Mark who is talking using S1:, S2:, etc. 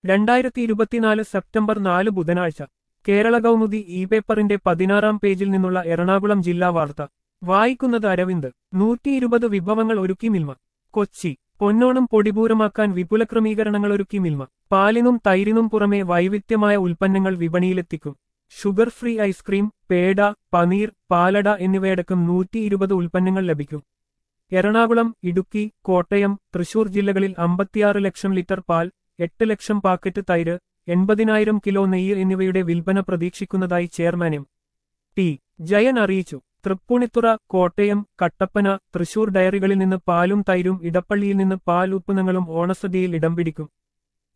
S1: 2024 September 4 ബുധനാഴ്ച Kerala Kaumudi E പേപ്പറിന്റെ 16-ാം പേജിൽ നിന്നുള്ള എറണാകുളം ജില്ലാ വാർത്ത വായിക്കുന്നത് അരവിന്ദ് 120 വിഭവങ്ങൾ ഒരുക്കി മിൽമ കൊച്ചി പൊന്നോണം പൊടിപൂരമാക്കാൻ വിപുല ക്രമീകരണങ്ങൾ ഒരുക്കി മിൽമ പാലിനും തൈരിനും പുറമെ വൈവിധ്യമായ ഉൽപ്പന്നങ്ങൾ വിപണിയിലെത്തിക്കും sugar free ice cream peda paneer palada എന്നിവയടക്കം 120 ഉൽപ്പന്നങ്ങൾ ലഭിക്കും എറണാകുളം ഇടുക്കി കോട്ടയം തൃശൂർ ജില്ലകളിൽ 56 ലക്ഷം ലിറ്റർ പാൽ 8 ലക്ഷം പാക്കറ്റ് തൈര് 80,000 കിലോ നെയ്യ് എന്നിവയുടെ വിൽപ്പന പ്രതീക്ഷിക്കുന്നതായി ചെയർമാൻ എം ടി ജയൻ അറിയിച്ചു തൃപ്പൂണിത്തുറ കോട്ടയം കട്ടപ്പന തൃശൂർ ഡയറികളിൽ നിന്ന് പാലും തൈരും ഇടപ്പള്ളിയിൽ നിന്ന് പാൽ ഉത്പന്നങ്ങളും ഓണസദ്യയിൽ ഇടം പിടിക്കും